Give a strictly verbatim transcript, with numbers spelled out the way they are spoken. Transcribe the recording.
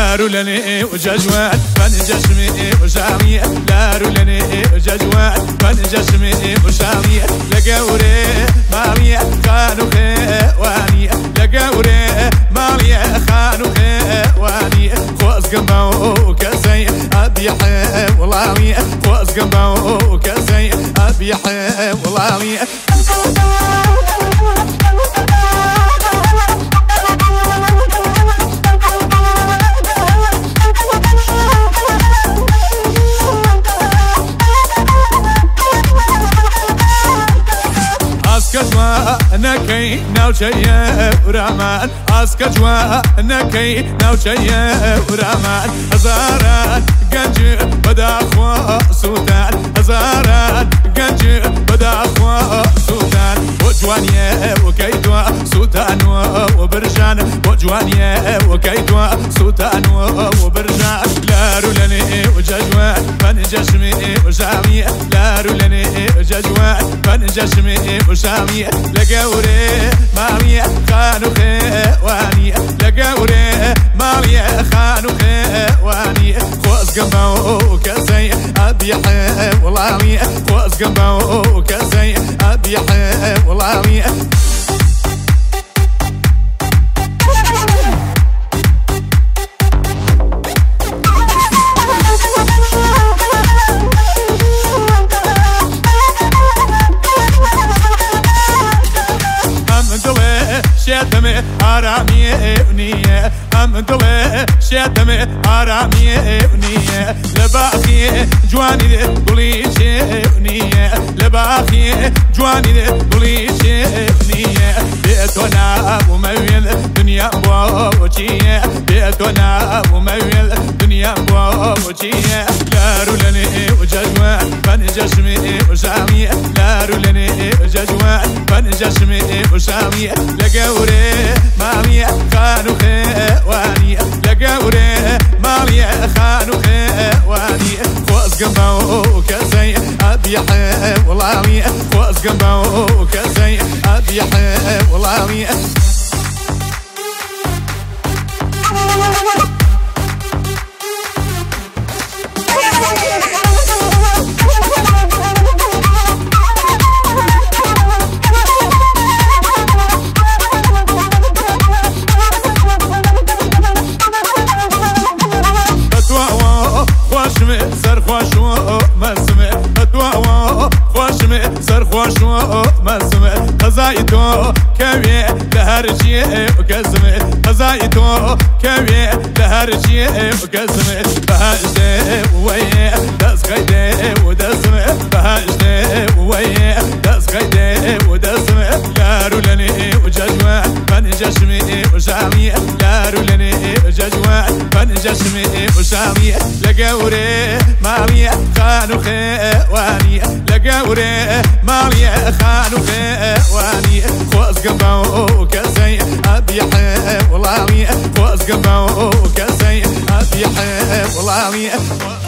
لارو لني وججوان فن جسمي وشامي لارو لني وججوان فن جسمي وشامي لقوري مالية خانو خواني لقوري مالية خانو خواني خوز قمبو كسي أبي حولاني خوز قمبو كسي أبي حولاني نكي ناوشيا ورامان اسكا جوا نكي ناوشيا ورامان هزارات قنجي بدا خوا سودان هزارات قنجي بدا خوا سودان وجوانيا وكيدوا سودان وبرجان وجوانيا وكيدوا سودان وبرجان لارو لني وججوان فن جسمي وشامي لارو لني وججوان فن جسمي وشامي لقوري مالية خانو خواني لقوري مالية خانو خواني خوز قمبو كسي أبي حولاني خوز قمبو كسي أبي حولاني شتمي حرامي ونية أم دلي شتمي حرامي ونية لباخي جواني قولي ونية لباخي جواني قولي ونية بيتنا ومويل دنيا بوچية بيتنا ومويل دنيا بوچية لارو لني وججوان فن جسمي وشامي لارو لني وججوان فن جسمي وشامي لقوري مالية خانو خواني لقوري مالية خانو خواني خوز قمبو كسي أبي حولاني خوز قمبو كسي أبي حولاني سر خوشو مسمع اتوا خوشم سر خوشو مسمع قزايتو كوي لهرجي وكزمع قزايتو كوي لهرجي وكزمع بهاجدي ويا دز قيدي ودسمع بهاجدي ويا دز قيدي ودسمع لارو لني وججوان فن جسمي وشامي لارو لني وججوان فن جسمي وشامي لقوري مالية خانو خواني لقوري مالية خانو خواني خوز قمبو كسي أبي حولاني خوز قمبو كسي أبي حولاني